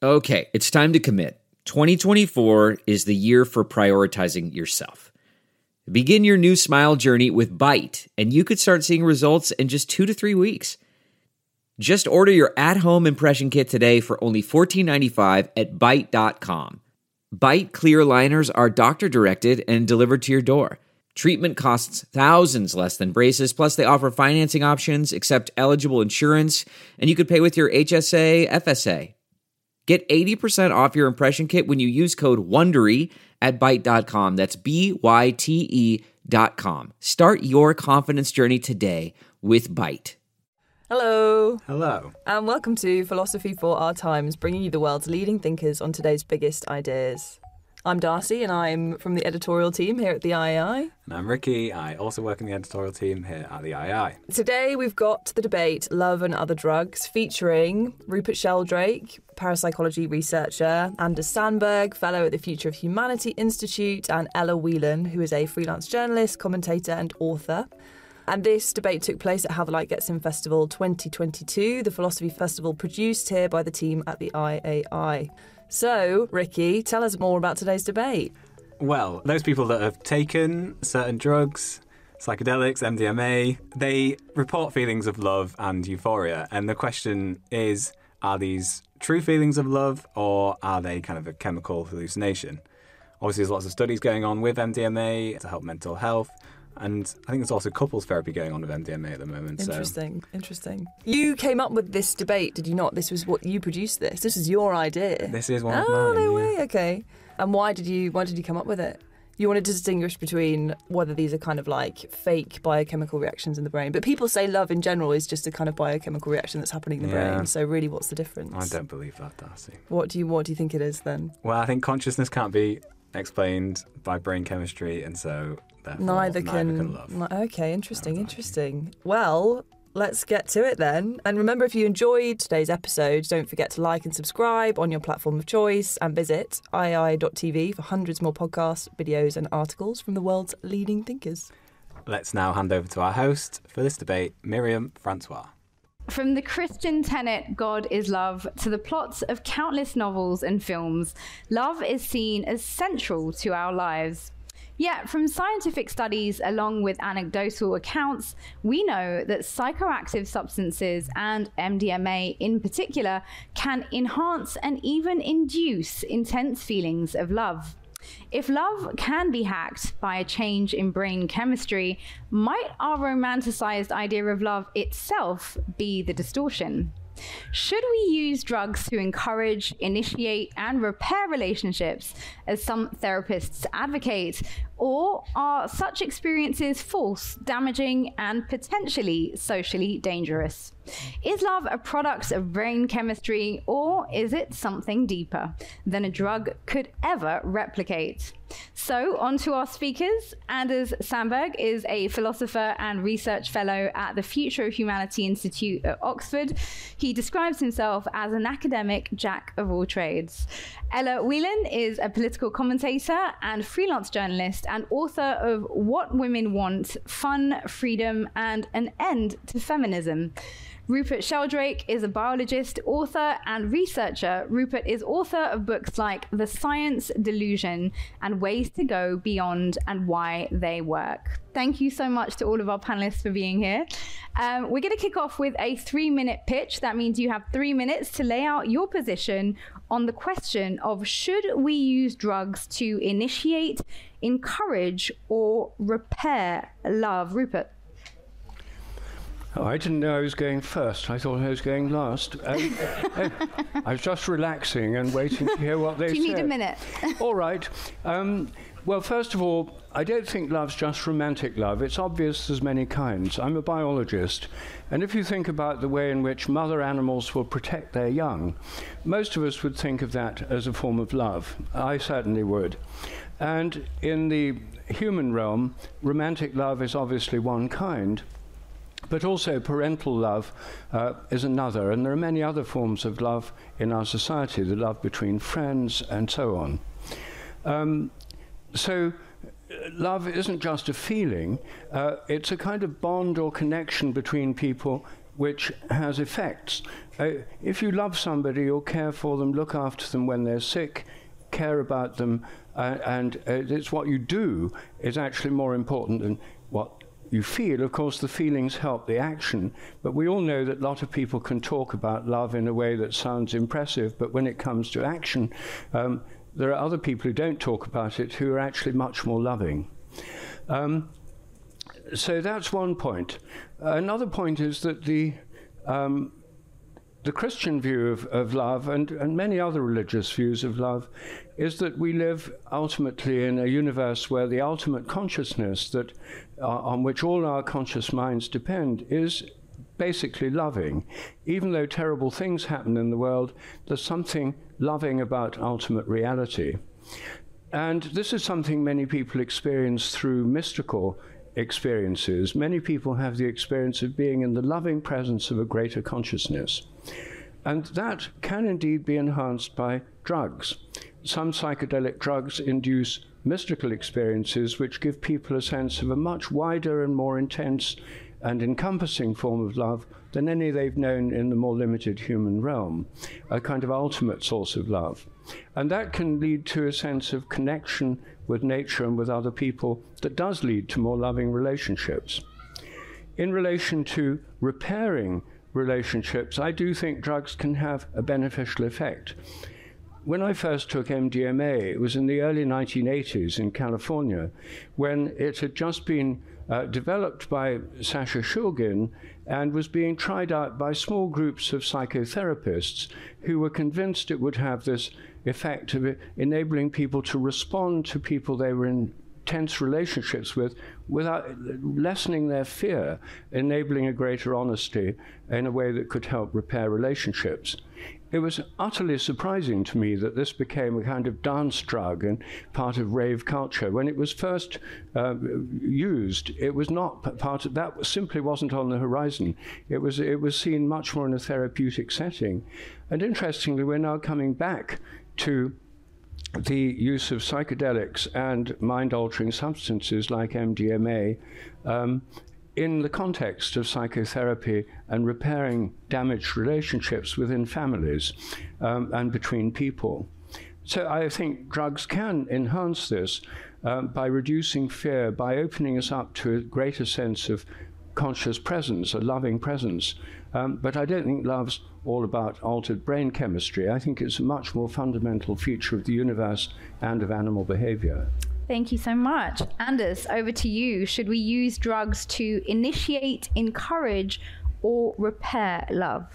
Okay, it's time to commit. 2024 is the year for prioritizing yourself. Begin your new smile journey with Byte, and you could start seeing results in just 2 to 3 weeks. Just order your at-home impression kit today for only $14.95 at Byte.com. Byte clear liners are doctor-directed and delivered to your door. Treatment costs thousands less than braces, plus they offer financing options, accept eligible insurance, and you could pay with your HSA, FSA. Get 80% off your impression kit when you use code WONDERY at Byte.com. That's BYTE.com. Start your confidence journey today with Byte. Hello. Hello. And welcome to Philosophy for Our Times, bringing you the world's leading thinkers on today's biggest ideas. I'm Darcy, and I'm from the editorial team here at the IAI. And I'm Ricky. I also work in the editorial team here at the IAI. Today we've got the debate Love and Other Drugs, featuring Rupert Sheldrake, parapsychology researcher, Anders Sandberg, fellow at the Future of Humanity Institute, and Ella Whelan, who is a freelance journalist, commentator and author. And this debate took place at How the Light Gets In Festival 2022, the philosophy festival produced here by the team at the IAI. So, Ricky, tell us more about today's debate. Well, those people that have taken certain drugs, psychedelics, MDMA, they report feelings of love and euphoria. And the question is, are these true feelings of love, or are they kind of a chemical hallucination? Obviously, there's lots of studies going on with MDMA to help mental health. And I think there's also couples therapy going on with MDMA at the moment. Interesting. You came up with this debate, did you not? This was what you produced this. This is your idea. This is one of mine. Oh, no way. Okay. And why did you come up with it? You wanted to distinguish between whether these are kind of like fake biochemical reactions in the brain. But people say love in general is just a kind of biochemical reaction that's happening in the brain. So really, what's the difference? I don't believe that, Darcy. What do you think it is then? Well, I think consciousness can't be explained by brain chemistry, and so neither can love. Okay, interesting. Well, let's get to it then. And remember, if you enjoyed today's episode, don't forget to like and subscribe on your platform of choice, and visit iai.tv for hundreds more podcasts, videos and articles from the world's leading thinkers. Let's now hand over to our host for this debate, Miriam Francois. From the Christian tenet, God is love, to the plots of countless novels and films, love is seen as central to our lives. Yet, from scientific studies along with anecdotal accounts, we know that psychoactive substances, and MDMA in particular, can enhance and even induce intense feelings of love. If love can be hacked by a change in brain chemistry, might our romanticized idea of love itself be the distortion? Should we use drugs to encourage, initiate, and repair relationships, as some therapists advocate, or are such experiences false, damaging, and potentially socially dangerous? Is love a product of brain chemistry, or is it something deeper than a drug could ever replicate? So, on to our speakers. Anders Sandberg is a philosopher and research fellow at the Future of Humanity Institute at Oxford. He describes himself as an academic jack of all trades. Ella Whelan is a political commentator and freelance journalist and author of What Women Want, Fun, Freedom, and an End to Feminism. Rupert Sheldrake is a biologist, author, and researcher. Rupert is author of books like The Science Delusion and Ways to Go Beyond and Why They Work. Thank you so much to all of our panelists for being here. We're going to kick off with a 3-minute pitch. That means you have 3 minutes to lay out your position on the question of, should we use drugs to initiate, encourage, or repair love? Rupert. Oh, I didn't know I was going first. I thought I was going last. I was just relaxing and waiting to hear what they said. Do you need a minute? All right. Well, first of all, I don't think love's just romantic love. It's obvious there's many kinds. I'm a biologist, and if you think about the way in which mother animals will protect their young, most of us would think of that as a form of love. I certainly would. And in the human realm, romantic love is obviously one kind. But also parental love is another, and there are many other forms of love in our society, the love between friends and so on. So love isn't just a feeling, it's a kind of bond or connection between people which has effects. If you love somebody, you'll care for them, look after them when they're sick, care about them, and it's what you do is actually more important than what you feel. Of course, the feelings help the action, but we all know that a lot of people can talk about love in a way that sounds impressive, but when it comes to action, there are other people who don't talk about it who are actually much more loving. So that's one point. Another point is that the Christian view of love, and many other religious views of love, is that we live ultimately in a universe where the ultimate consciousness that on which all our conscious minds depend is basically loving. Even though terrible things happen in the world, there's something loving about ultimate reality. And this is something many people experience through mystical experiences. Many people have the experience of being in the loving presence of a greater consciousness. And that can indeed be enhanced by drugs. Some psychedelic drugs induce mystical experiences which give people a sense of a much wider and more intense and encompassing form of love than any they've known in the more limited human realm, a kind of ultimate source of love. And that can lead to a sense of connection with nature and with other people that does lead to more loving relationships. In relation to repairing relationships, I do think drugs can have a beneficial effect. When I first took MDMA, it was in the early 1980s in California, when it had just been developed by Sasha Shulgin and was being tried out by small groups of psychotherapists who were convinced it would have this effect of enabling people to respond to people they were in tense relationships with without lessening their fear, enabling a greater honesty in a way that could help repair relationships. It was utterly surprising to me that this became a kind of dance drug and part of rave culture. When it was first used, it was not part of that. Simply wasn't on the horizon. It was seen much more in a therapeutic setting. And interestingly, we're now coming back to the use of psychedelics and mind-altering substances like MDMA in the context of psychotherapy and repairing damaged relationships within families and between people. So I think drugs can enhance this by reducing fear, by opening us up to a greater sense of conscious presence, a loving presence. But I don't think love's all about altered brain chemistry. I think it's a much more fundamental feature of the universe and of animal behavior. Thank you so much. Anders, over to you. Should we use drugs to initiate, encourage, or repair love?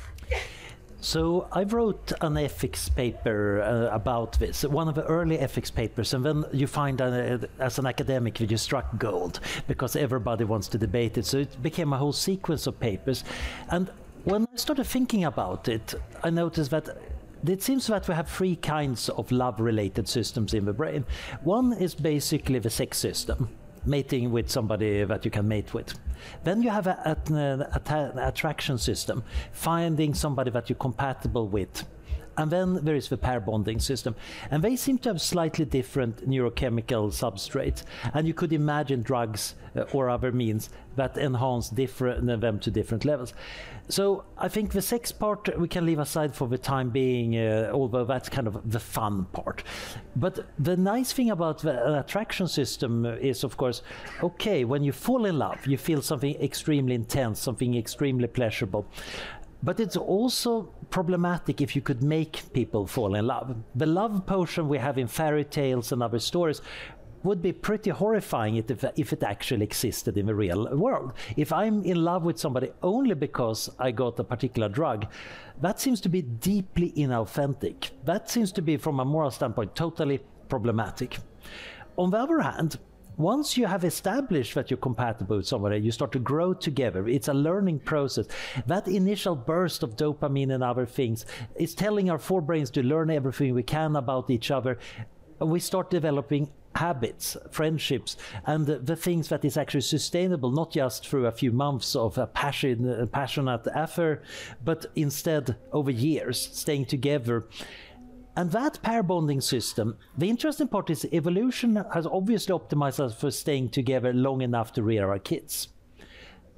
So I wrote an ethics paper about this, one of the early ethics papers, and then you find as an academic you struck gold because everybody wants to debate it. So it became a whole sequence of papers. And when I started thinking about it, I noticed that it seems that we have three kinds of love-related systems in the brain. One is basically the sex system, mating with somebody that you can mate with. Then you have an attraction system, finding somebody that you're compatible with. And then there is the pair bonding system. And they seem to have slightly different neurochemical substrates. And you could imagine drugs or other means that enhance them to different levels. So I think the sex part we can leave aside for the time being, although that's kind of the fun part. But the nice thing about the attraction system is, of course, okay, when you fall in love, you feel something extremely intense, something extremely pleasurable. But it's also problematic if you could make people fall in love. The love potion we have in fairy tales and other stories would be pretty horrifying if it actually existed in the real world. If I'm in love with somebody only because I got a particular drug, that seems to be deeply inauthentic. That seems to be, from a moral standpoint, totally problematic. On the other hand, once you have established that you're compatible with somebody, you start to grow together. It's a learning process. That initial burst of dopamine and other things is telling our forebrains to learn everything we can about each other. And we start developing habits, friendships, and the things that is actually sustainable, not just through a few months of a passionate affair, but instead over years, staying together. And that pair bonding system, the interesting part is evolution has obviously optimized us for staying together long enough to rear our kids.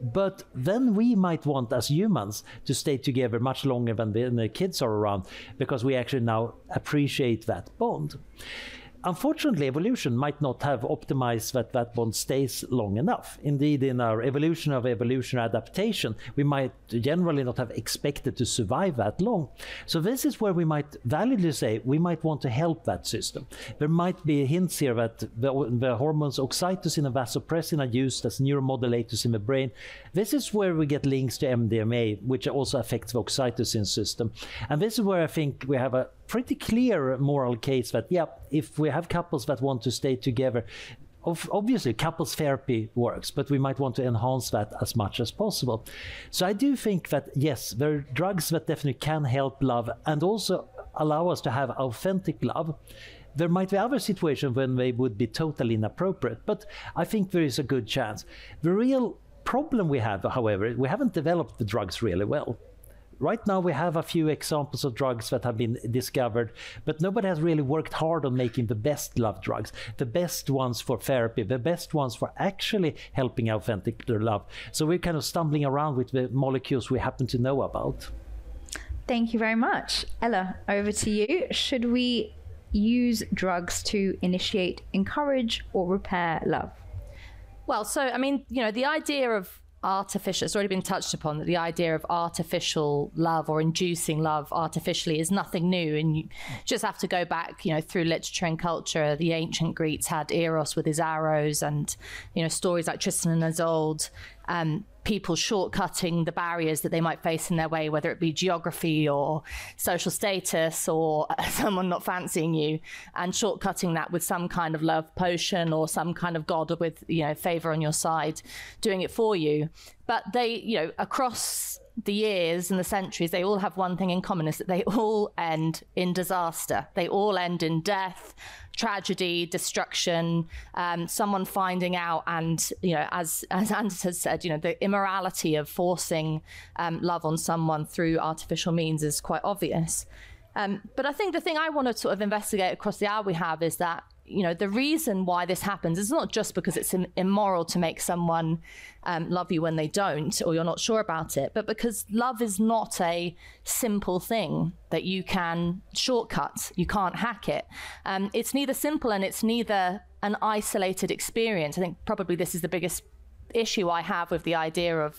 But then we might want, as humans, to stay together much longer than the kids are around, because we actually now appreciate that bond. Unfortunately, evolution might not have optimized that bond stays long enough. Indeed, in our evolution of evolutionary adaptation, we might generally not have expected to survive that long. So this is where we might validly say we might want to help that system. There might be hints here that the hormones oxytocin and vasopressin are used as neuromodulators in the brain. This is where we get links to MDMA, which also affects the oxytocin system. And this is where I think we have a pretty clear moral case that, yeah, if we have couples that want to stay together, obviously couples therapy works, but we might want to enhance that as much as possible. So I do think that, yes, there are drugs that definitely can help love and also allow us to have authentic love. There might be other situations when they would be totally inappropriate, but I think there is a good chance. The real problem we have, however, we haven't developed the drugs really well. Right now we have a few examples of drugs that have been discovered, but nobody has really worked hard on making the best love drugs, the best ones for therapy, the best ones for actually helping authentic love. So we're kind of stumbling around with the molecules we happen to know about. Thank you very much. Ella, over to you. Should we use drugs to initiate, encourage, or repair love? Well, so, I mean, you know, the idea of artificial, it's already been touched upon, that the idea of artificial love or inducing love artificially is nothing new. And you just have to go back, you know, through literature and culture. The ancient Greeks had Eros with his arrows, and, you know, stories like Tristan and Isolde, people shortcutting the barriers that they might face in their way, whether it be geography or social status or someone not fancying you, and shortcutting that with some kind of love potion or some kind of god with, you know, favor on your side, doing it for you. But they, you know, across the years and the centuries, they all have one thing in common, is that they all end in disaster. They all end in death, tragedy, destruction, someone finding out. And, you know, as Anders has said, you know, the immorality of forcing love on someone through artificial means is quite obvious. But I think the thing I want to sort of investigate across the hour we have is that, you know, the reason why this happens is not just because it's immoral to make someone love you when they don't, or you're not sure about it, but because love is not a simple thing that you can shortcut. You can't hack it. It's neither simple and it's neither an isolated experience. I think probably this is the biggest issue I have with the idea of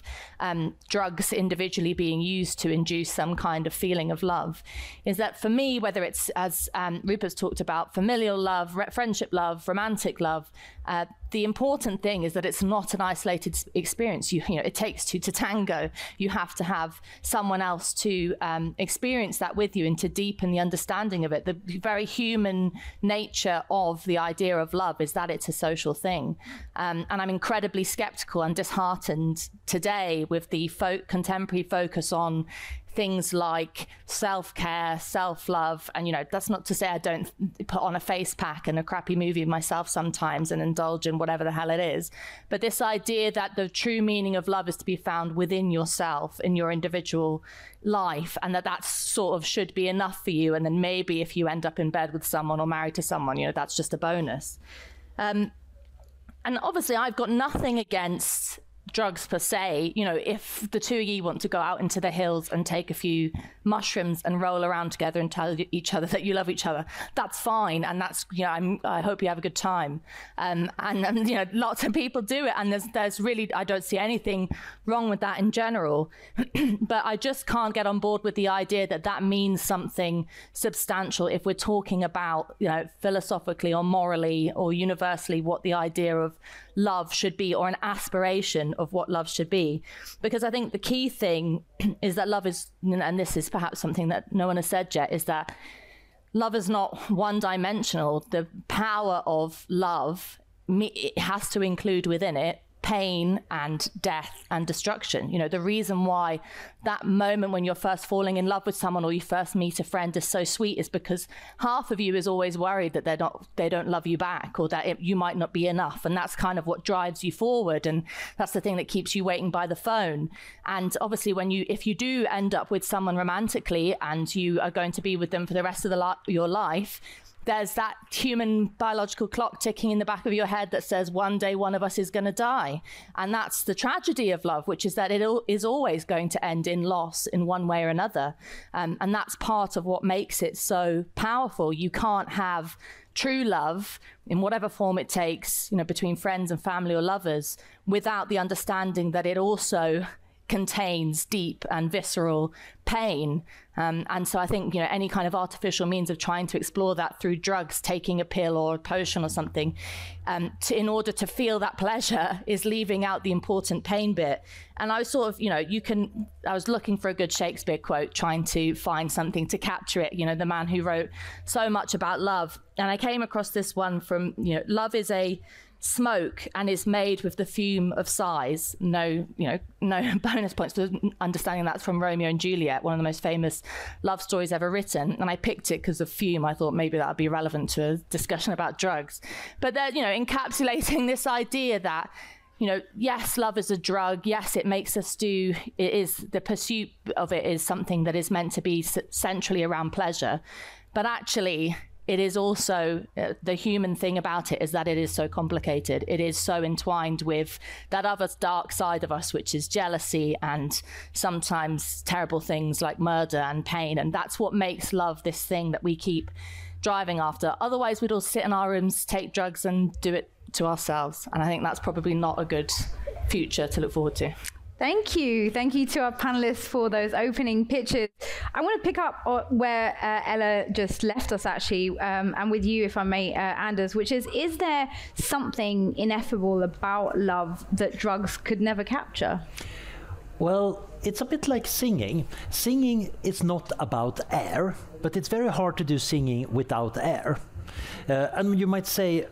drugs individually being used to induce some kind of feeling of love, is that for me, whether it's, as Rupert's talked about, familial love, friendship love, romantic love, the important thing is that it's not an isolated experience. You know, it takes two to tango. You have to have someone else to experience that with you and to deepen the understanding of it. The very human nature of the idea of love is that it's a social thing. And I'm incredibly skeptical and disheartened today with the contemporary focus on things like self-care, self-love. And, you know, that's not to say I don't put on a face pack and a crappy movie of myself sometimes and indulge in whatever the hell it is. But this idea that the true meaning of love is to be found within yourself, in your individual life, and that sort of should be enough for you. And then maybe if you end up in bed with someone or married to someone, you know, that's just a bonus. And obviously I've got nothing against drugs per se. You know, if the two of you want to go out into the hills and take a few mushrooms and roll around together and tell each other that you love each other, that's fine. And that's, you know, I hope you have a good time. And you know, lots of people do it, and there's really, I don't see anything wrong with that in general. But I just can't get on board with the idea that that means something substantial if we're talking about, you know, philosophically or morally or universally what the idea of love should be, or an aspiration of what love should be. Because I think the key thing is that love is, and this is perhaps something that no one has said yet, is that love is not one-dimensional. The power of love, it has to include within it pain and death and destruction. You know, the reason why that moment when you're first falling in love with someone or you first meet a friend is so sweet is because half of you is always worried that they don't love you back, or that you might not be enough. And that's kind of what drives you forward. And that's the thing that keeps you waiting by the phone. And obviously if you do end up with someone romantically and you are going to be with them for the rest of your life, there's that human biological clock ticking in the back of your head that says one day one of us is going to die. And that's the tragedy of love, which is that it is always going to end in loss in one way or another. And that's part of what makes it so powerful. You can't have true love in whatever form it takes, between friends and family or lovers, without the understanding that it also contains deep and visceral pain. And so I think, any kind of artificial means of trying to explore that through drugs, taking a pill or a potion or something, in order to feel that pleasure is leaving out the important pain bit. And I was sort of, I was looking for a good Shakespeare quote, trying to find something to capture it, the man who wrote so much about love. And I came across this one from, love is a smoke and is made with the fume of sighs. No bonus points for understanding that's from Romeo and Juliet, one of the most famous love stories ever written. And I picked it because of fume. I thought maybe that would be relevant to a discussion about drugs. But they're, encapsulating this idea that, yes, love is a drug. Yes, it makes us do, it is, the pursuit of it is something that is meant to be centrally around pleasure. But actually, it is also, the human thing about it is that it is so complicated. It is so entwined with that other dark side of us, which is jealousy and sometimes terrible things like murder and pain. And that's what makes love this thing that we keep driving after. Otherwise, we'd all sit in our rooms, take drugs and do it to ourselves. And I think that's probably not a good future to look forward to. Thank you. Thank you to our panelists for those opening pitches. I want to pick up where Ella just left us, actually, and with you, if I may, Anders, which is there something ineffable about love that drugs could never capture? Well, it's a bit like singing. Singing is not about air, but it's very hard to do singing without air. And you might say,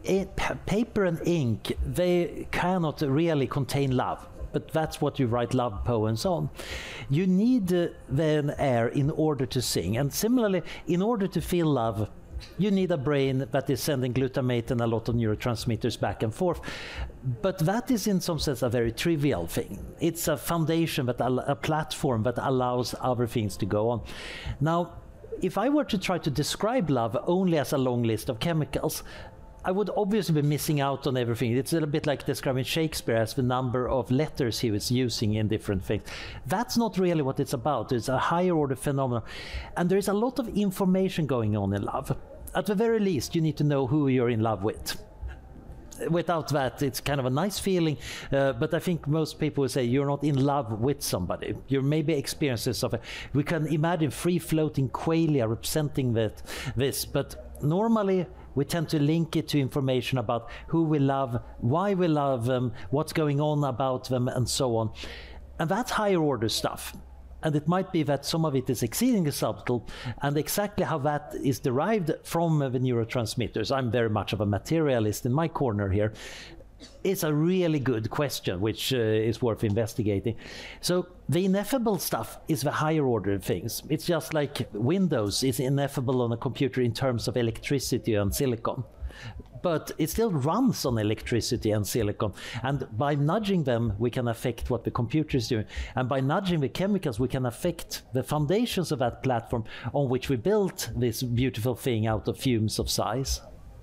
paper and ink, they cannot really contain love. But that's what you write love poems on. You need then air in order to sing. And similarly, in order to feel love, you need a brain that is sending glutamate and a lot of neurotransmitters back and forth. But that is in some sense a very trivial thing. It's a foundation, a platform that allows other things to go on. Now, if I were to try to describe love only as a long list of chemicals, I would obviously be missing out on everything. It's a little bit like describing Shakespeare as the number of letters he was using in different things. That's not really what it's about. It's a higher order phenomenon. And there is a lot of information going on in love. At the very least, you need to know who you're in love with. Without that, it's kind of a nice feeling, but I think most people would say you're not in love with somebody. You're maybe experiences of it. We can imagine free-floating qualia representing this, but normally we tend to link it to information about who we love, why we love them, what's going on about them, and so on. And that's higher order stuff. And it might be that some of it is exceedingly subtle, and exactly how that is derived from the neurotransmitters. I'm very much of a materialist in my corner here. It's a really good question, which is worth investigating. So the ineffable stuff is the higher order things. It's just like Windows is ineffable on a computer in terms of electricity and silicon. But it still runs on electricity and silicon. And by nudging them, we can affect what the computer is doing. And by nudging the chemicals, we can affect the foundations of that platform on which we built this beautiful thing out of fumes of sighs.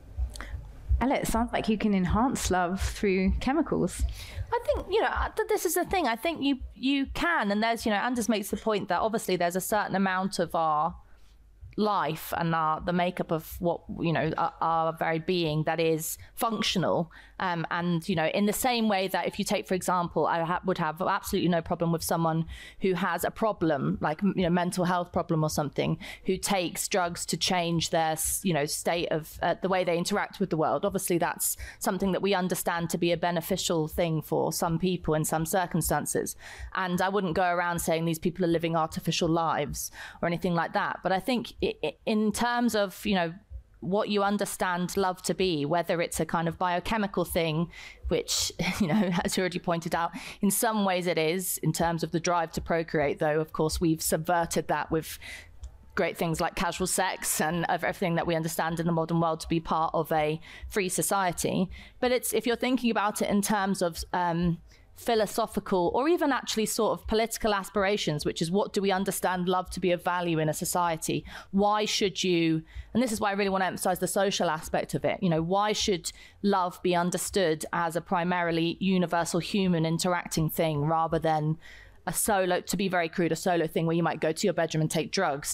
Ella, it sounds like you can enhance love through chemicals. I think, this is the thing. I think you can. And there's, Anders makes the point that obviously there's a certain amount of our life and the makeup of what our very being that is functional, and in the same way that if you take, for example, I would have absolutely no problem with someone who has a problem like mental health problem or something, who takes drugs to change their state of the way they interact with the world. Obviously that's something that we understand to be a beneficial thing for some people in some circumstances, and I wouldn't go around saying these people are living artificial lives or anything like that. But I think in terms of, what you understand love to be, whether it's a kind of biochemical thing, which, as you already pointed out, in some ways it is, in terms of the drive to procreate, though, of course, we've subverted that with great things like casual sex and everything that we understand in the modern world to be part of a free society. But if you're thinking about it in terms of philosophical or even actually sort of political aspirations, which is what do we understand love to be of value in a society? Why should you, and this is why I really want to emphasize the social aspect of it, why should love be understood as a primarily universal human interacting thing rather than a solo, to be very crude, a solo thing where you might go to your bedroom and take drugs,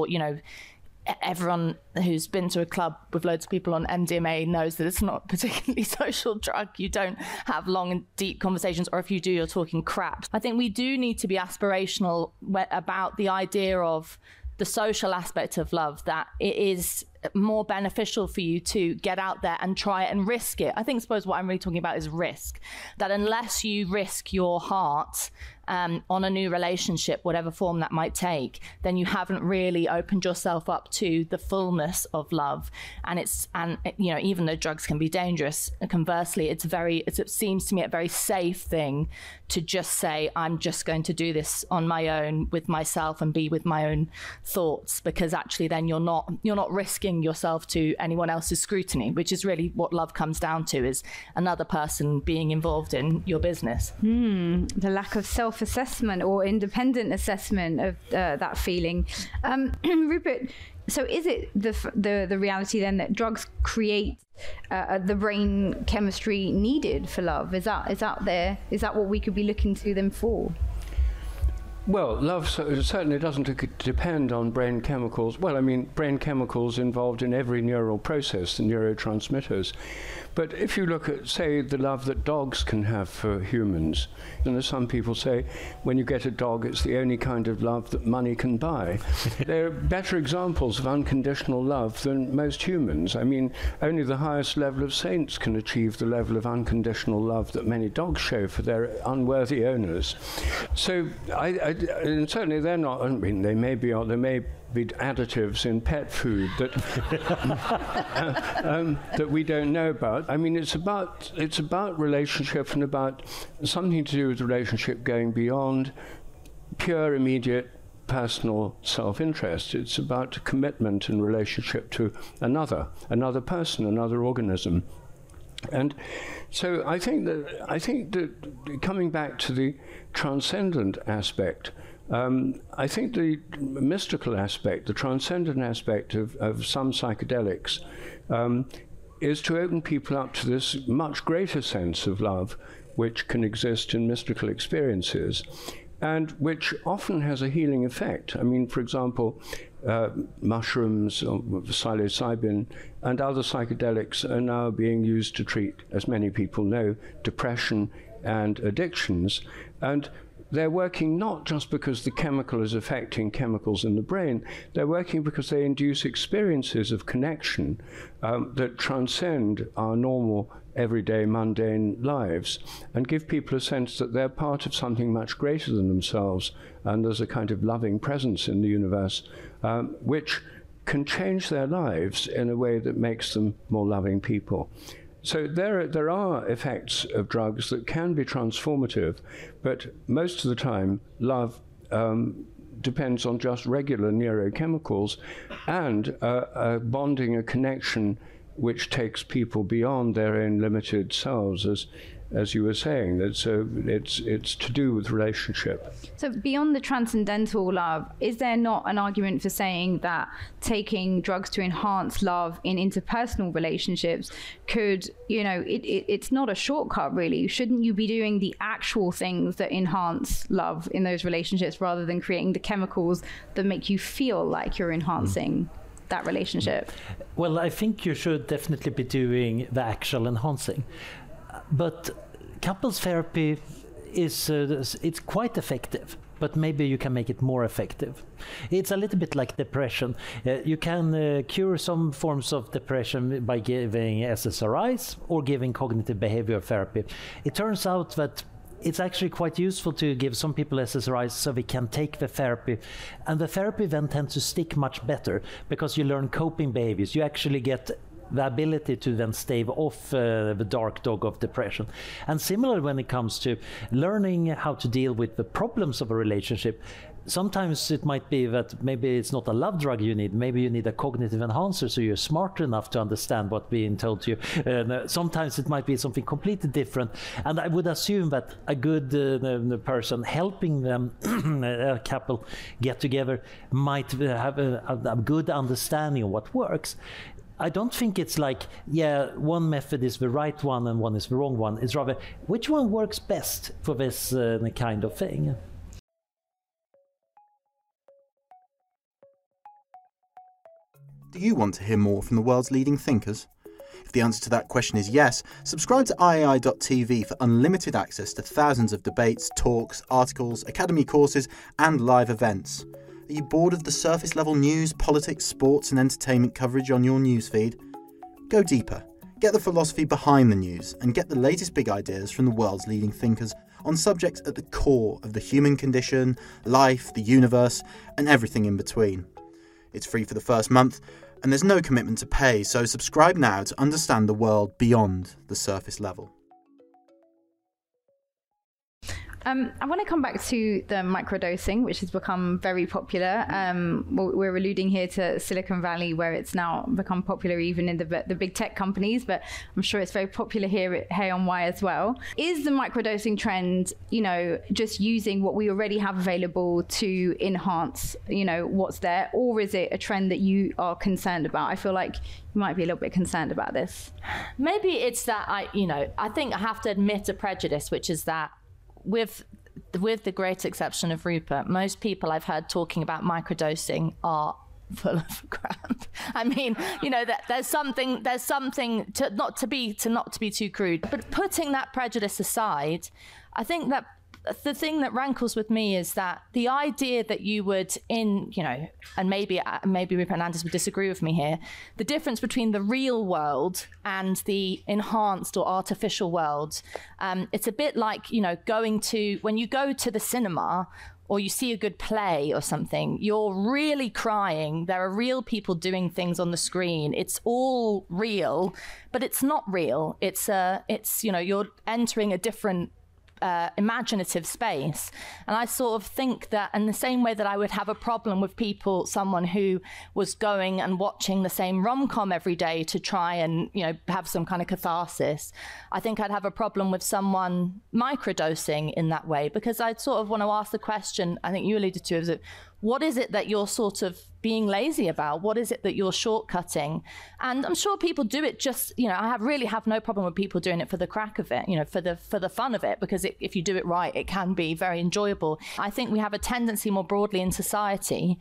everyone who's been to a club with loads of people on MDMA knows that it's not a particularly social drug. You don't have long and deep conversations, or if you do, you're talking crap. I think we do need to be aspirational about the idea of the social aspect of love, that it is more beneficial for you to get out there and try it and risk it. I suppose what I'm really talking about is risk. That unless you risk your heart on a new relationship, whatever form that might take, then you haven't really opened yourself up to the fullness of love. And even though drugs can be dangerous, conversely, it seems to me a very safe thing to just say, I'm just going to do this on my own with myself and be with my own thoughts, because actually then you're not risking yourself to anyone else's scrutiny, which is really what love comes down to, is another person being involved in your business. The lack of self-assessment or independent assessment of that feeling. Rupert, so is it the reality then that drugs create the brain chemistry needed for love? Is that what we could be looking to them for? Well, love certainly doesn't depend on brain chemicals. Well, brain chemicals involved in every neural process, the neurotransmitters. But if you look at, say, the love that dogs can have for humans, some people say when you get a dog, it's the only kind of love that money can buy. There are better examples of unconditional love than most humans. Only the highest level of saints can achieve the level of unconditional love that many dogs show for their unworthy owners. So and certainly they're not, they may be additives in pet food that that we don't know about. It's about relationship and about something to do with relationship going beyond pure, immediate, personal self-interest. It's about commitment and relationship to another person, another organism. And so I think that coming back to the transcendent aspect, I think the mystical aspect, the transcendent aspect of some psychedelics is to open people up to this much greater sense of love which can exist in mystical experiences and which often has a healing effect. For example, mushrooms, or psilocybin, and other psychedelics are now being used to treat, as many people know, depression and addictions. And they're working not just because the chemical is affecting chemicals in the brain, they're working because they induce experiences of connection that transcend our normal, everyday, mundane lives and give people a sense that they're part of something much greater than themselves, and there's a kind of loving presence in the universe which can change their lives in a way that makes them more loving people. So there are effects of drugs that can be transformative, but most of the time love depends on just regular neurochemicals and a bonding, a connection which takes people beyond their own limited selves, as you were saying. It's to do with relationship. So beyond the transcendental love, is there not an argument for saying that taking drugs to enhance love in interpersonal relationships could, it's not a shortcut really? Shouldn't you be doing the actual things that enhance love in those relationships rather than creating the chemicals that make you feel like you're enhancing that relationship? Well, I think you should definitely be doing the actual enhancing. But couples therapy it's quite effective, but maybe you can make it more effective. It's a little bit like depression. You can cure some forms of depression by giving SSRIs or giving cognitive behavior therapy. It turns out that it's actually quite useful to give some people SSRIs so they can take the therapy, and the therapy then tends to stick much better because you learn coping behaviors. You actually get the ability to then stave off the dark dog of depression. And similar when it comes to learning how to deal with the problems of a relationship, sometimes it might be that maybe it's not a love drug you need. Maybe you need a cognitive enhancer so you're smart enough to understand what's being told to you. Sometimes it might be something completely different. And I would assume that a good person helping them, a couple get together, might have a good understanding of what works. I don't think it's like, one method is the right one and one is the wrong one. It's rather, which one works best for this kind of thing? Do you want to hear more from the world's leading thinkers? If the answer to that question is yes, subscribe to IAI.tv for unlimited access to thousands of debates, talks, articles, academy courses, and live events. Are you bored of the surface level news, politics, sports and entertainment coverage on your newsfeed? Go deeper, get the philosophy behind the news and get the latest big ideas from the world's leading thinkers on subjects at the core of the human condition, life, the universe and everything in between. It's free for the first month and there's no commitment to pay, so subscribe now to understand the world beyond the surface level. I want to come back to the microdosing, which has become very popular. We're alluding here to Silicon Valley, where it's now become popular even in the big tech companies, but I'm sure it's very popular here at Hay on Wye as well. Is the microdosing trend, just using what we already have available to enhance, what's there, or is it a trend that you are concerned about? I feel like you might be a little bit concerned about this. Maybe it's that I think I have to admit a prejudice, which is that with the great exception of Rupert, most people I've heard talking about microdosing are full of crap. I mean, that there's something to not to be too crude. But putting that prejudice aside, I think that the thing that rankles with me is that the idea that you would and maybe Rupert and Anders would disagree with me here, the difference between the real world and the enhanced or artificial world, it's a bit like, when you go to the cinema or you see a good play or something, you're really crying. There are real people doing things on the screen. It's all real, but it's not real. It's you're entering a different imaginative space. And I sort of think that in the same way that I would have a problem with someone who was going and watching the same rom-com every day to try and, have some kind of catharsis, I think I'd have a problem with someone microdosing in that way, because I'd sort of want to ask the question, I think you alluded to, is it, what is it that you're sort of being lazy about? What is it that you're shortcutting? And I'm sure people do it just, I really have no problem with people doing it for the crack of it, for the fun of it, because if you do it right, it can be very enjoyable. I think we have a tendency more broadly in society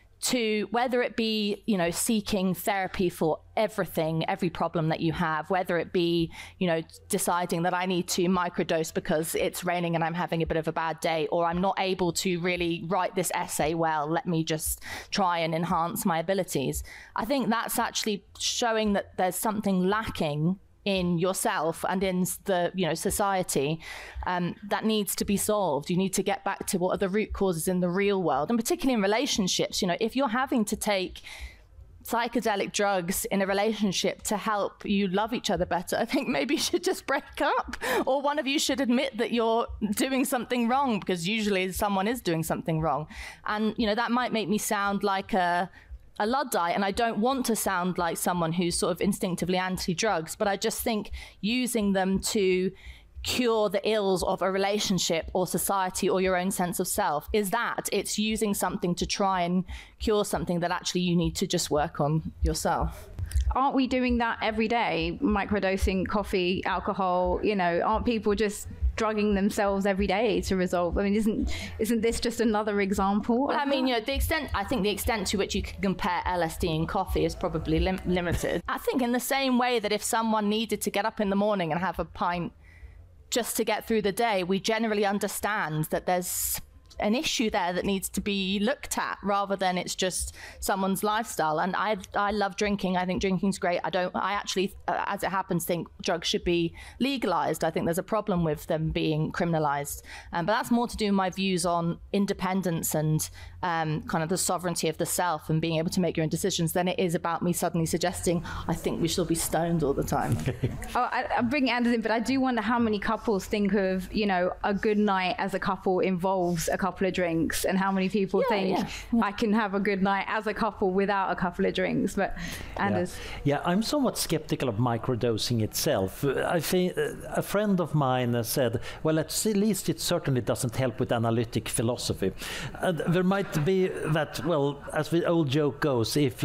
to, whether it be, seeking therapy for everything, every problem that you have, whether it be, deciding that I need to microdose because it's raining and I'm having a bit of a bad day, or I'm not able to really write this essay well, let me just try and enhance my abilities. I think that's actually showing that there's something lacking in yourself and in the society that needs to be solved. You need to get back to what are the root causes in the real world, and particularly in relationships. If you're having to take psychedelic drugs in a relationship to help you love each other better, I think maybe you should just break up, or one of you should admit that you're doing something wrong, because usually someone is doing something wrong. And that might make me sound like a Luddite, and I don't want to sound like someone who's sort of instinctively anti-drugs, but I just think using them to cure the ills of a relationship or society or your own sense of self is that it's using something to try and cure something that actually you need to just work on yourself. Aren't we doing that every day? Microdosing coffee, alcohol, aren't people just drugging themselves every day to resolve? I mean, isn't this just another example? Well, I mean, the extent to which you can compare LSD and coffee is probably limited. I think in the same way that if someone needed to get up in the morning and have a pint just to get through the day, we generally understand that there's an issue there that needs to be looked at, rather than it's just someone's lifestyle. And I love drinking. I think drinking's great. I actually, as it happens, think drugs should be legalized. I think there's a problem with them being criminalized. But that's more to do with my views on independence and kind of the sovereignty of the self and being able to make your own decisions than it is about me suddenly suggesting I think we should all be stoned all the time. I'm bringing Anders in, but I do wonder how many couples think of, a good night as a couple involves a couple couple of drinks, and how many people think I can have a good night as a couple without a couple of drinks. But Anders. Yeah, I'm somewhat skeptical of microdosing itself. I think a friend of mine said, well, at least it certainly doesn't help with analytic philosophy. There might be that, well, as the old joke goes, if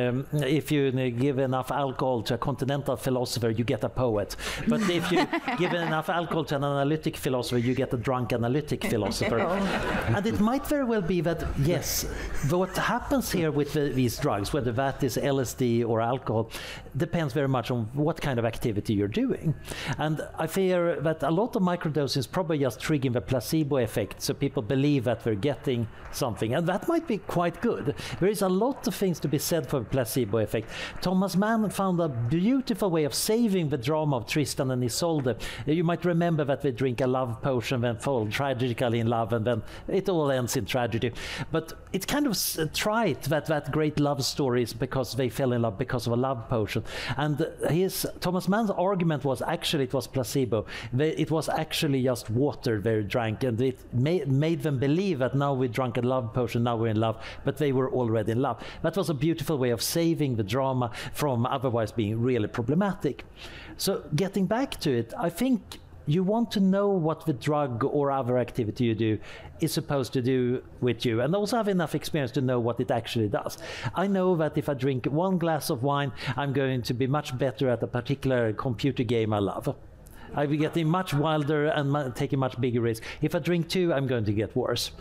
you give enough alcohol to a continental philosopher, you get a poet. But if you give enough alcohol to an analytic philosopher, you get a drunk analytic philosopher. And it might very well be that, yes, what happens here with these drugs, whether that is LSD or alcohol, depends very much on what kind of activity you're doing. And I fear that a lot of microdosing is probably just triggering the placebo effect, so people believe that they're getting something, and that might be quite good. There is a lot of things to be said for the placebo effect. Thomas Mann found a beautiful way of saving the drama of Tristan and Isolde. You might remember that they drink a love potion, then fall tragically in love, and then it all ends in tragedy. But it's kind of trite that great love story is because they fell in love because of a love potion. And Thomas Mann's argument was actually it was placebo. It was actually just water they drank, and it made them believe that now we drank a love potion, now we're in love, but they were already in love. That was a beautiful way of saving the drama from otherwise being really problematic. So getting back to it, I think you want to know what the drug or other activity you do is supposed to do with you, and also have enough experience to know what it actually does. I know that if I drink 1 glass of wine, I'm going to be much better at a particular computer game I love. I'll be getting much wilder and taking much bigger risks. If I drink 2, I'm going to get worse.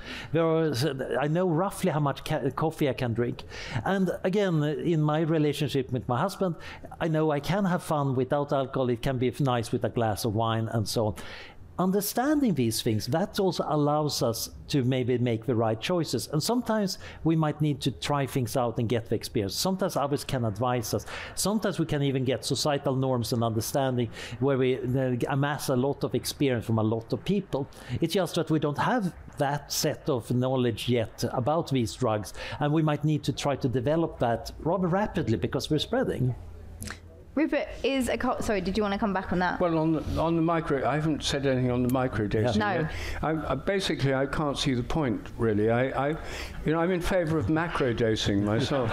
I know roughly how much coffee I can drink. And again, in my relationship with my husband, I know I can have fun without alcohol. It can be nice with a glass of wine and so on. Understanding these things, that also allows us to maybe make the right choices. And sometimes we might need to try things out and get the experience. Sometimes others can advise us. Sometimes we can even get societal norms and understanding where we amass a lot of experience from a lot of people. It's just that we don't have that set of knowledge yet about these drugs, and we might need to try to develop that rather rapidly because we're spreading. Rupert, sorry, did you want to come back on that? Well, on the micro, I haven't said anything on the microdosing. No. Basically, I can't see the point, really. I'm in favour of macrodosing myself.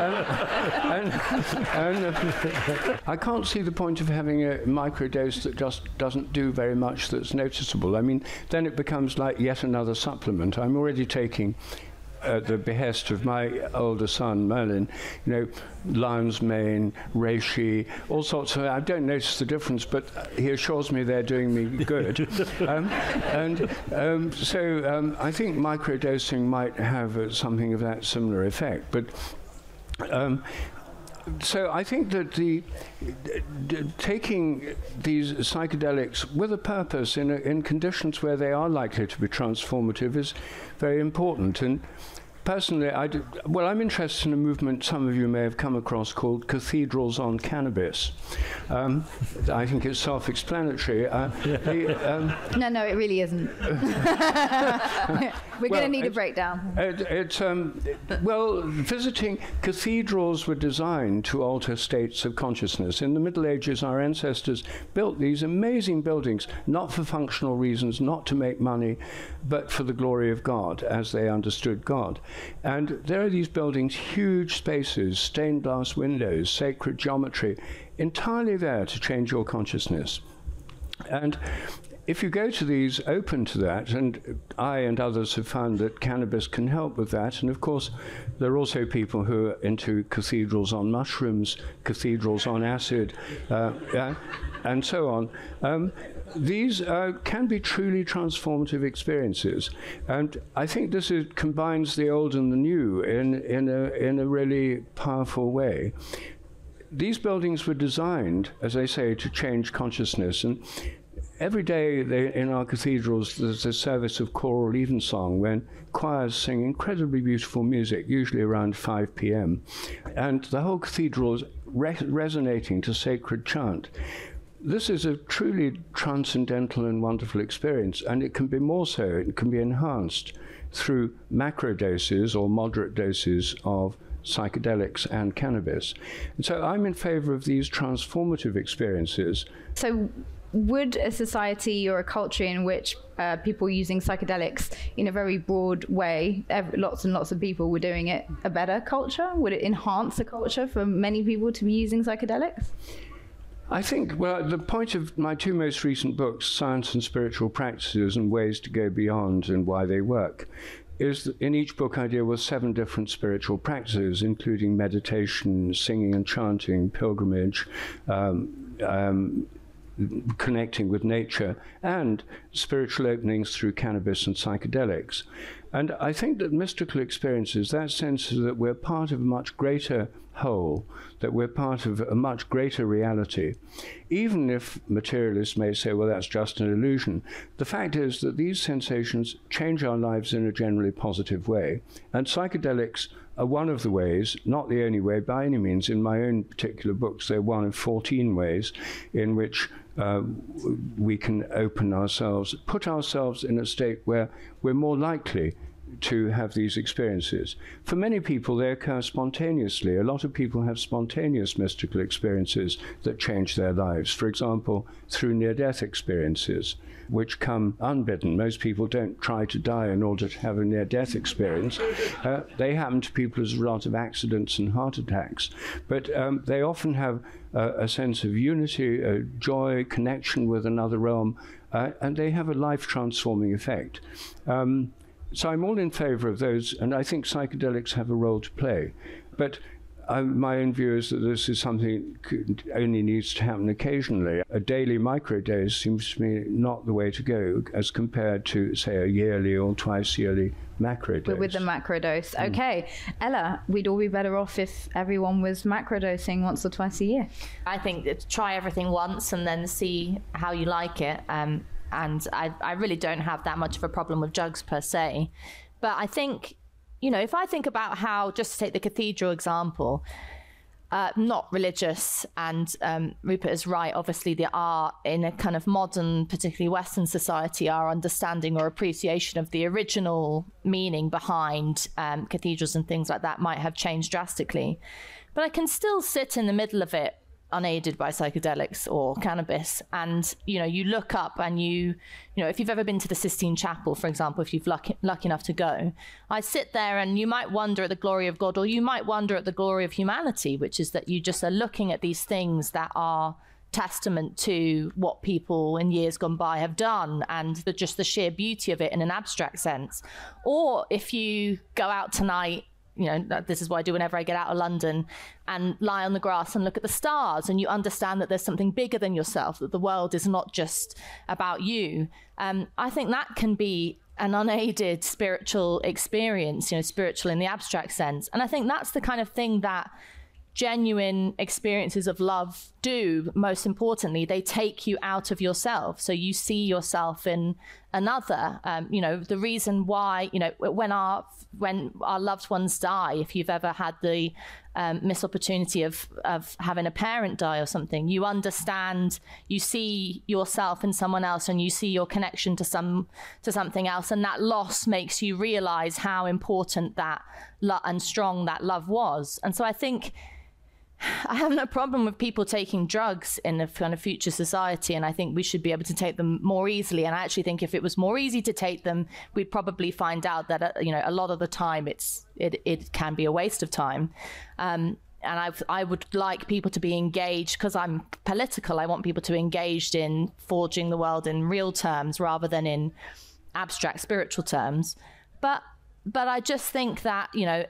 and I can't see the point of having a microdose that just doesn't do very much that's noticeable. I mean, then it becomes like yet another supplement. I'm already taking, at the behest of my older son, Merlin, lion's mane, reishi, all sorts of... I don't notice the difference, but he assures me they're doing me good. So I think microdosing might have something of that similar effect. But so I think that taking these psychedelics with a purpose in conditions where they are likely to be transformative is very important. And personally, I'm interested in a movement some of you may have come across called Cathedrals on Cannabis. I think it's self-explanatory. No, it really isn't. We're going to need a breakdown. Visiting cathedrals were designed to alter states of consciousness. In the Middle Ages, our ancestors built these amazing buildings, not for functional reasons, not to make money, but for the glory of God, as they understood God. And there are these buildings, huge spaces, stained glass windows, sacred geometry, entirely there to change your consciousness. And if you go to these open to that, and I and others have found that cannabis can help with that, and of course there are also people who are into cathedrals on mushrooms, cathedrals on acid, and so on. These can be truly transformative experiences, and I think this combines the old and the new in a really powerful way. These buildings were designed, as I say, to change consciousness, and every day in our cathedrals there's a service of choral evensong when choirs sing incredibly beautiful music, usually around 5 p.m. and the whole cathedral is resonating to sacred chant. This is a truly transcendental and wonderful experience, and it can be more so, it can be enhanced through macrodoses or moderate doses of psychedelics and cannabis. And so I'm in favor of these transformative experiences. So would a society or a culture in which people using psychedelics in a very broad way, lots and lots of people were doing it, a better culture? Would it enhance the culture for many people to be using psychedelics? I think, well, the point of my two most recent books, Science and Spiritual Practices and Ways to Go Beyond and Why They Work, is that in each book I deal with 7 different spiritual practices, including meditation, singing and chanting, pilgrimage, connecting with nature, and spiritual openings through cannabis and psychedelics. And I think that mystical experiences, that sense that we're part of a much greater whole, that we're part of a much greater reality, even if materialists may say, well, that's just an illusion. The fact is that these sensations change our lives in a generally positive way. And psychedelics are one of the ways, not the only way by any means. In my own particular books, they're one of 14 ways in which we can open ourselves, put ourselves in a state where we're more likely to have these experiences. For many people, they occur spontaneously. A lot of people have spontaneous mystical experiences that change their lives. For example, through near-death experiences, which come unbidden. Most people don't try to die in order to have a near-death experience. They happen to people as a result of accidents and heart attacks. But they often have a sense of unity, a joy, connection with another realm, and they have a life-transforming effect. So I'm all in favor of those, and I think psychedelics have a role to play. But my own view is that this is something that only needs to happen occasionally. A daily microdose seems to me not the way to go as compared to, say, a yearly or twice yearly macrodose. With the macrodose. Okay. Ella, we'd all be better off if everyone was macrodosing once or twice a year. I think that try everything once and then see how you like it. And I really don't have that much of a problem with drugs per se. But I think, you know, if I think about how, just to take the cathedral example, not religious, and Rupert is right, obviously there are, in a kind of modern, particularly Western society, our understanding or appreciation of the original meaning behind cathedrals and things like that might have changed drastically. But I can still sit in the middle of it unaided by psychedelics or cannabis, and you know, you look up and you know, if you've ever been to the Sistine Chapel, for example, if you've lucky enough to go, I sit there and you might wonder at the glory of God, or you might wonder at the glory of humanity, which is that you just are looking at these things that are testament to what people in years gone by have done, and just the sheer beauty of it in an abstract sense. Or if you go out tonight, you know, this is what I do whenever I get out of London, and lie on the grass and look at the stars, and you understand that there's something bigger than yourself, that the world is not just about you. I think that can be an unaided spiritual experience, you know, spiritual in the abstract sense. And I think that's the kind of thing that genuine experiences of love do. Most importantly, they take you out of yourself, so you see yourself in another. You know, the reason why, you know, when our loved ones die, if you've ever had the missed opportunity of having a parent die or something, you understand, you see yourself in someone else, and you see your connection to something else, and that loss makes you realize how important that and strong that love was. And so I think I have no problem with people taking drugs in a kind of future society, and I think we should be able to take them more easily. And I actually think if it was more easy to take them, we'd probably find out that you know, a lot of the time it can be a waste of time. And I would like people to be engaged, because I'm political. I want people to be engaged in forging the world in real terms rather than in abstract spiritual terms. But I just think that, you know,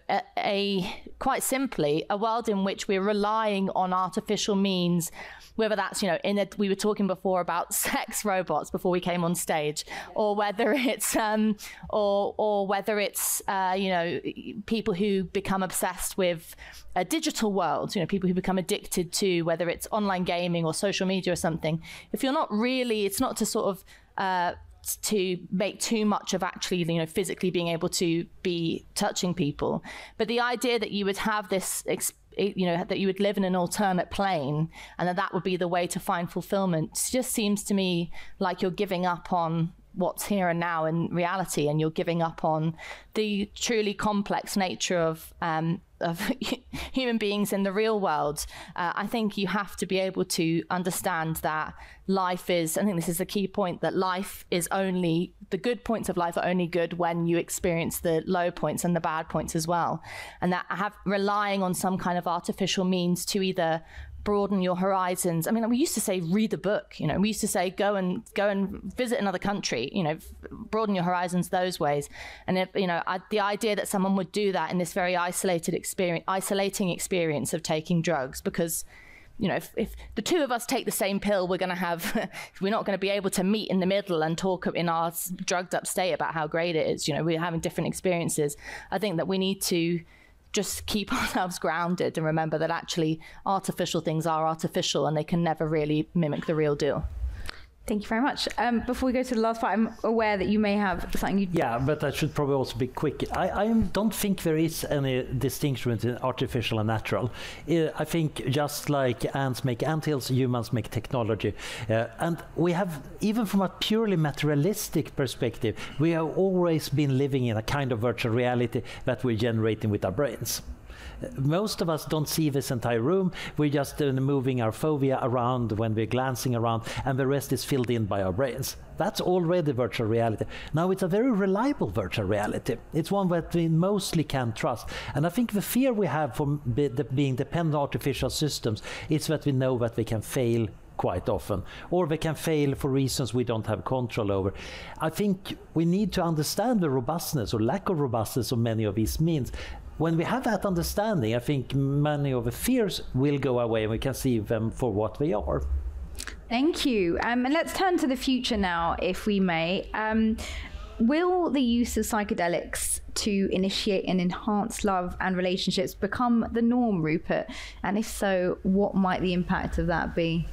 quite simply, a world in which we're relying on artificial means, whether that's, you know, we were talking before about sex robots before we came on stage, or whether it's or whether it's you know, people who become obsessed with a digital world, you know, people who become addicted to, whether it's online gaming or social media or something. If you're not really, it's not to sort of to make too much of actually, you know, physically being able to be touching people. But the idea that you would have this, you know, that you would live in an alternate plane, and that would be the way to find fulfillment, just seems to me like you're giving up on what's here and now in reality, and you're giving up on the truly complex nature of human beings in the real world. I think you have to be able to understand that life is, I think this is the key point, that life is only, the good points of life are only good when you experience the low points and the bad points as well. And that relying on some kind of artificial means to either broaden your horizons. I mean, we used to say, read a book, we used to say, go and visit another country, broaden your horizons those ways. And if, the idea that someone would do that in this very isolating experience of taking drugs, because, if the two of us take the same pill, we're not going to be able to meet in the middle and talk in our drugged up state about how great it is. We're having different experiences. I think that we need to just keep ourselves grounded and remember that actually artificial things are artificial and they can never really mimic the real deal. Thank you very much. Before we go to the last part, I'm aware that you may have something you... Yeah, but I should probably also be quick. I don't think there is any distinction between artificial and natural. I think just like ants make anthills, humans make technology. And we have, even from a purely materialistic perspective, we have always been living in a kind of virtual reality that we're generating with our brains. Most of us don't see this entire room. We're just moving our fovea around when we're glancing around, and the rest is filled in by our brains. That's already virtual reality. Now it's a very reliable virtual reality. It's one that we mostly can trust. And I think the fear we have from being dependent on artificial systems is that we know that they can fail quite often, or they can fail for reasons we don't have control over. I think we need to understand the robustness or lack of robustness of many of these means. When we have that understanding, I think many of the fears will go away and we can see them for what they are. Thank you. And let's turn to the future now, if we may. Will the use of psychedelics to initiate and enhance love and relationships become the norm, Rupert? And if so, what might the impact of that be?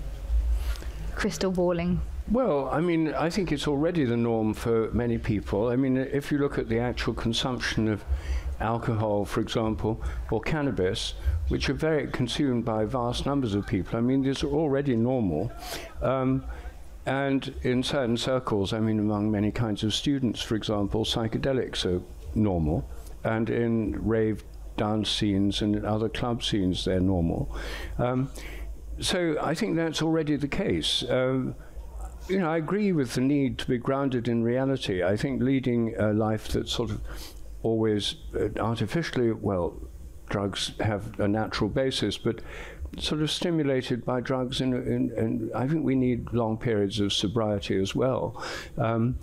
Crystal balling. Well, I mean, I think it's already the norm for many people. I mean, if you look at the actual consumption of alcohol, for example, or cannabis, which are very consumed by vast numbers of people. I mean, these are already normal. And in certain circles, I mean, among many kinds of students, for example, psychedelics are normal. And in rave dance scenes and in other club scenes, they're normal. So I think that's already the case. I agree with the need to be grounded in reality. I think leading a life that's sort of always artificially, well, drugs have a natural basis, but sort of stimulated by drugs, and I think we need long periods of sobriety as well. And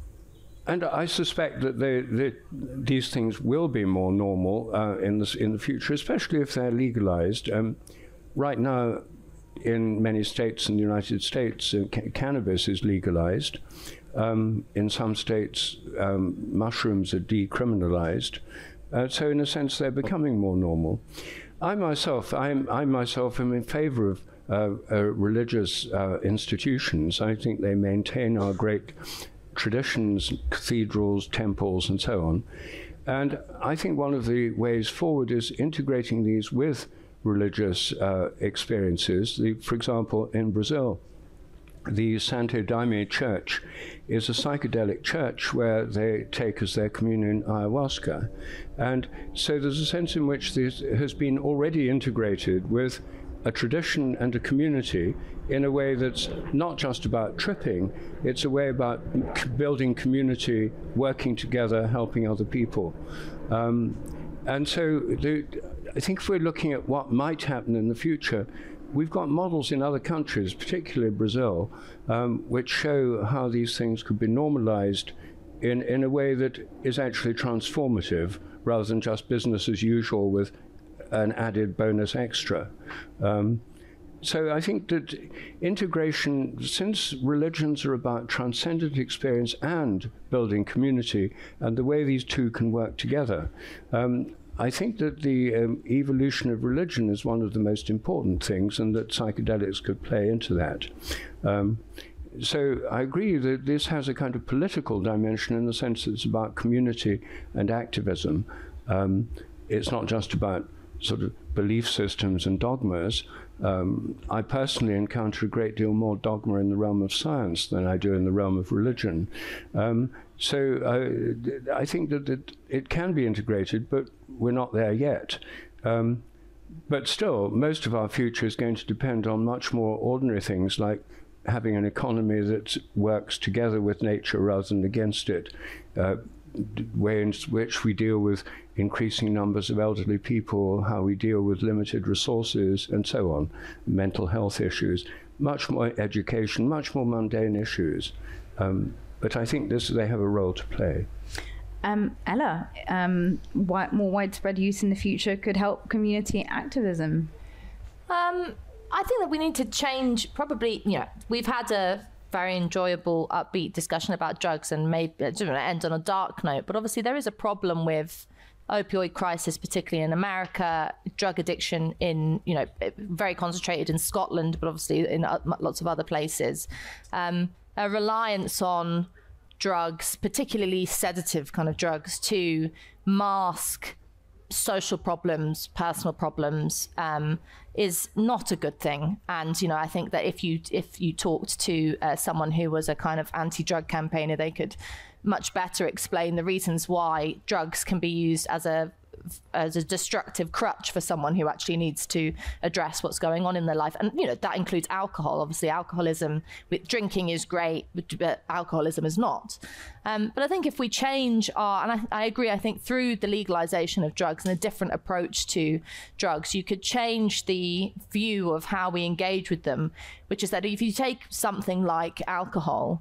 I suspect that these things will be more normal in the future, especially if they're legalized. Right now, in many states in the United States, cannabis is legalized. In some states, mushrooms are decriminalized. So in a sense, they're becoming more normal. I myself am in favor of religious institutions. I think they maintain our great traditions, cathedrals, temples, and so on. And I think one of the ways forward is integrating these with religious experiences. For example, in Brazil, the Santo Daime Church is a psychedelic church where they take as their communion ayahuasca. And so there's a sense in which this has been already integrated with a tradition and a community in a way that's not just about tripping, it's a way about building community, working together, helping other people. And so I think if we're looking at what might happen in the future, we've got models in other countries, particularly Brazil, which show how these things could be normalized in a way that is actually transformative rather than just business as usual with an added bonus extra. So I think that integration, since religions are about transcendent experience and building community, and the way these two can work together, I think that the evolution of religion is one of the most important things, and that psychedelics could play into that. So I agree that this has a kind of political dimension in the sense that it's about community and activism. It's not just about sort of belief systems and dogmas. I personally encounter a great deal more dogma in the realm of science than I do in the realm of religion. So I think that it can be integrated, but we're not there yet. But still, most of our future is going to depend on much more ordinary things like having an economy that works together with nature rather than against it, way in which we deal with increasing numbers of elderly people, how we deal with limited resources, and so on, mental health issues, much more education, much more mundane issues. But I think they have a role to play. Ella, more widespread use in the future could help community activism. I think that we need to change, probably, we've had a very enjoyable, upbeat discussion about drugs and maybe end on a dark note, but obviously there is a problem with opioid crisis, particularly in America, drug addiction in, very concentrated in Scotland, but obviously in lots of other places. A reliance on drugs, particularly sedative kind of drugs, to mask social problems, personal problems, is not a good thing. And I think that if you talked to someone who was a kind of anti-drug campaigner, they could much better explain the reasons why drugs can be used as a destructive crutch for someone who actually needs to address what's going on in their life. And, that includes alcohol. Obviously, alcoholism, drinking is great, but alcoholism is not. But I think if we change and I agree, I think through the legalization of drugs and a different approach to drugs, you could change the view of how we engage with them, which is that if you take something like alcohol,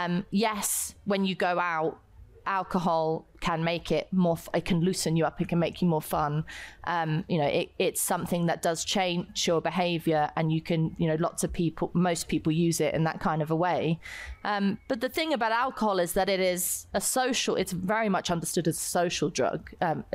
yes, when you go out, alcohol can make it more, it can loosen you up, it can make you more fun. It's something that does change your behavior, and you can, most people use it in that kind of a way. But the thing about alcohol is that it's very much understood as a social drug.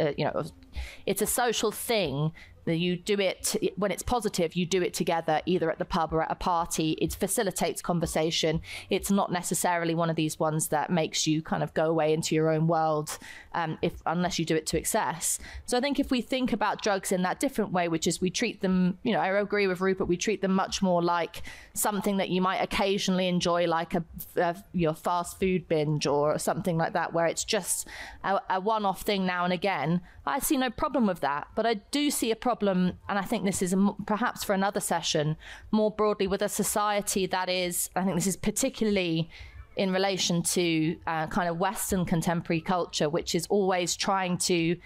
It's a social thing. You do it when it's positive, you do it together, either at the pub or at a party. It facilitates conversation. It's not necessarily one of these ones that makes you kind of go away into your own world, unless you do it to excess. So I think if we think about drugs in that different way, which is we treat them, I agree with Rupert, we treat them much more like something that you might occasionally enjoy, like your fast food binge or something like that, where it's just a one-off thing now and again. I see no problem with that, but I do see a problem, and I think this is perhaps for another session, more broadly with a society that is, I think this is particularly in relation to kind of Western contemporary culture, which is always trying to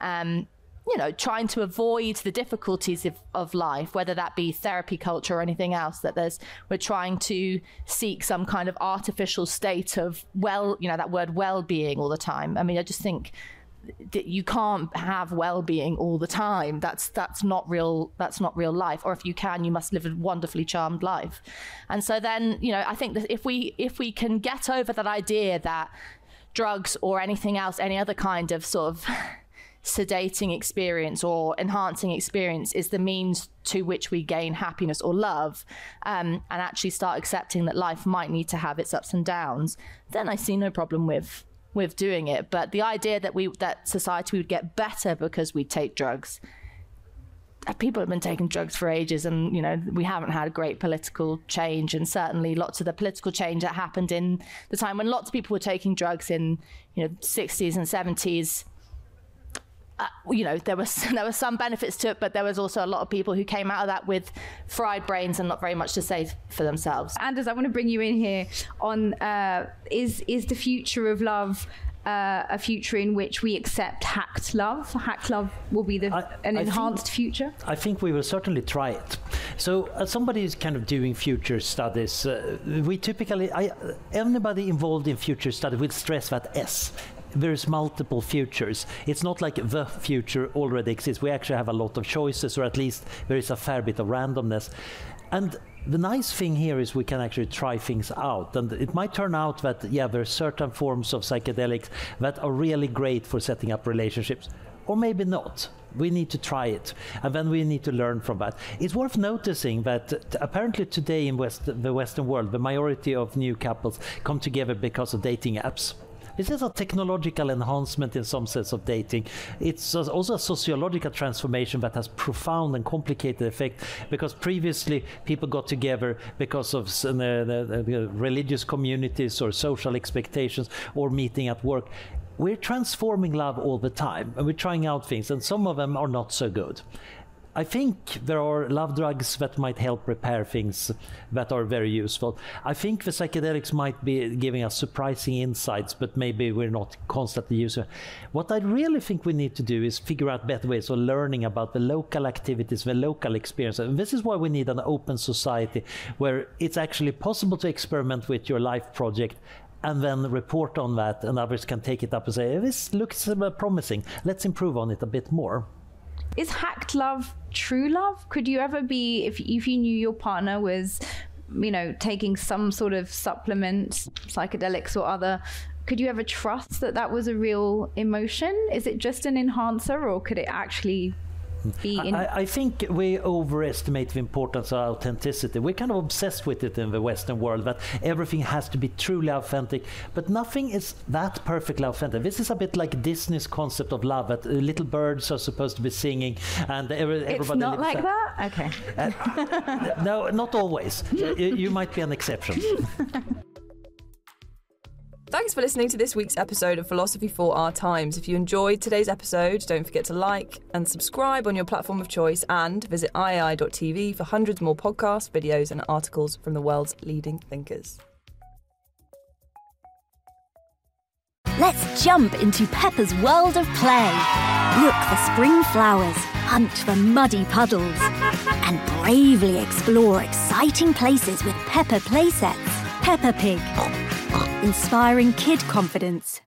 avoid the difficulties of life, whether that be therapy culture or anything else, that we're trying to seek some kind of artificial state of that word well-being all the time. I mean, I just think that you can't have well-being all the time. That's not real life. Or if you can, you must live a wonderfully charmed life. And so then, I think that if we can get over that idea that drugs or anything else, any other kind of sort of sedating experience or enhancing experience is the means to which we gain happiness or love, and actually start accepting that life might need to have its ups and downs, then I see no problem with doing it. But the idea that society would get better because we take drugs, people have been taking drugs for ages, and we haven't had a great political change, and certainly lots of the political change that happened in the time when lots of people were taking drugs in 60s and 70s, there were some benefits to it, but there was also a lot of people who came out of that with fried brains and not very much to say for themselves. Anders, I want to bring you in here on is the future of love a future in which we accept hacked love? Hacked love will be an enhanced future? I think we will certainly try it. So as somebody who's kind of doing future studies, we typically, anybody involved in future study will stress that there's multiple futures. It's not like the future already exists. We actually have a lot of choices, or at least there is a fair bit of randomness. And the nice thing here is we can actually try things out. And it might turn out that, there are certain forms of psychedelics that are really great for setting up relationships. Or maybe not. We need to try it, and then we need to learn from that. It's worth noticing that apparently today in the Western world, the majority of new couples come together because of dating apps. This is a technological enhancement in some sense of dating. It's also a sociological transformation that has profound and complicated effect, because previously people got together because of the religious communities or social expectations or meeting at work. We're transforming love all the time, and we're trying out things, and some of them are not so good. I think there are love drugs that might help repair things that are very useful. I think the psychedelics might be giving us surprising insights, but maybe we're not constantly using it. What I really think we need to do is figure out better ways of learning about the local activities, the local experience. And this is why we need an open society where it's actually possible to experiment with your life project and then report on that, and others can take it up and say, this looks promising, let's improve on it a bit more. Is hacked love true love? Could you ever be, if you knew your partner was, taking some sort of supplement, psychedelics or other, could you ever trust that was a real emotion? Is it just an enhancer, or could it actually be I think we overestimate the importance of authenticity. We're kind of obsessed with it in the Western world, that everything has to be truly authentic, but nothing is that perfectly authentic. This is a bit like Disney's concept of love, that little birds are supposed to be singing and everybody It's not like that? Okay. No, not always. You might be an exception. Thanks for listening to this week's episode of Philosophy for Our Times. If you enjoyed today's episode, don't forget to like and subscribe on your platform of choice, and visit iai.tv for hundreds more podcasts, videos and articles from the world's leading thinkers. Let's jump into Peppa's world of play. Look for spring flowers, hunt for muddy puddles, and bravely explore exciting places with Peppa playsets. Peppa Pig, inspiring kid confidence.